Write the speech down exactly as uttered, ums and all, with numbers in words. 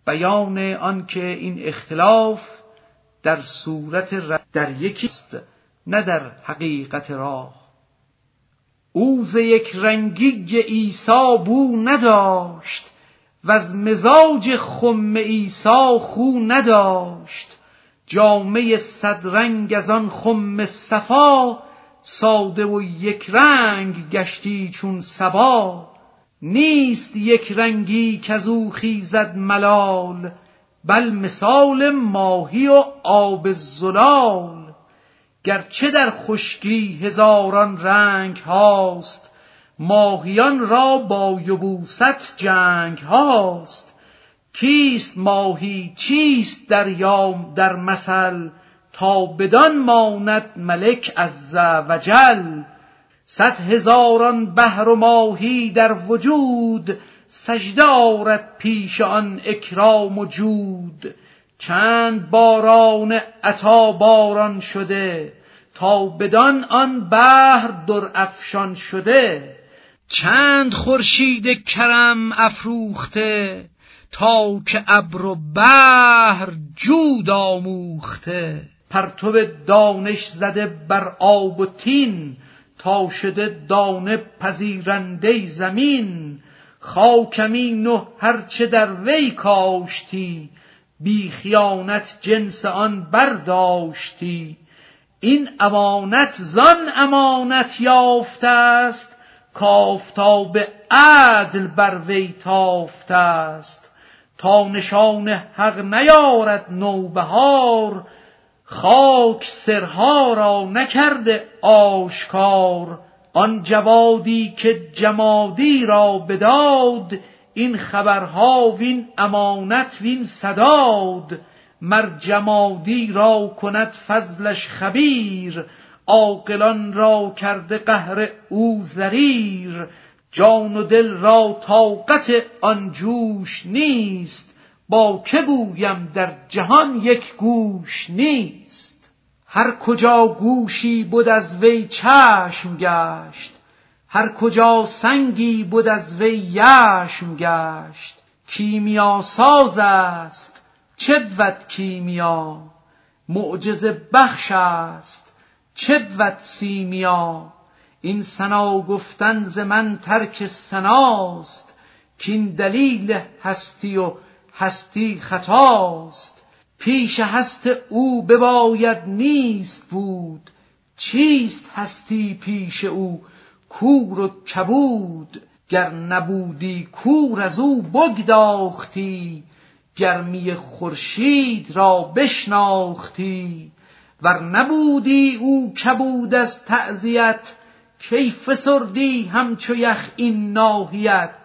بیان آن که این اختلاف در صورت ر... در یکیست نه در حقیقت راه. او ز یک رنگی عیسی بو نداشت و از مزاج خم عیسی خو نداشت. جامه صد رنگ از آن خم صفا ساده و یک رنگ گشتی چون صبا. نیست یک رنگی کز او خیزد ملال بل مثال ماهی و آب زلال. گرچه در خشکی هزاران رنگ هاست ماهیان را با یبوست جنگ هاست. کیست ماهی چیست دریا در مثل تا بدان ماند ملک عز و جل. صد هزاران بحر و ماهی در وجود سجده آرد پیش آن اکرام و جود. چند باران عطا باران شده تا بدان آن بحر در افشان شده. چند خورشید کرم افروخته تا که ابر و بحر جود آموخته. پرتو دانش زده بر آب و تین تا شده دانه پذیرنده زمین. خاکمین و هرچه در وی کاشتی بی خیانت جنس آن برداشتی. این امانت زان امانت یافته است کآفتاب عدل بر وی تافته است. تا نشان حق نیارد نوبهار خاک سرها را نکرده آشکار. آن جوادی که جمادی را بداد این خبرها وین امانت وین سداد. مر جمادی را کند فضلش خبیر عاقلان را کرده قهر او ضریر. جان و دل را طاقت آن جوش نیست با که گویم در جهان یک گوش نیست. هر کجا گوشی بود از وی چشم گشت هر کجا سنگی بود از وی یشم گشت. کیمیا ساز است چه بود کیمیا معجزه بخش است چه بود سیمیا. این ثنا گفتن ز من ترک ثناست کین دلیل هستی و هستی خطاست. پیش هست او بباید نیست بود چیست هستی پیش او کور و کبود. گر نبودی کور از او بگداختی گرمی خورشید را بشناختی. ور نبودی او کبود از تعزیت کی فسردی همچو یخ این ناحیت.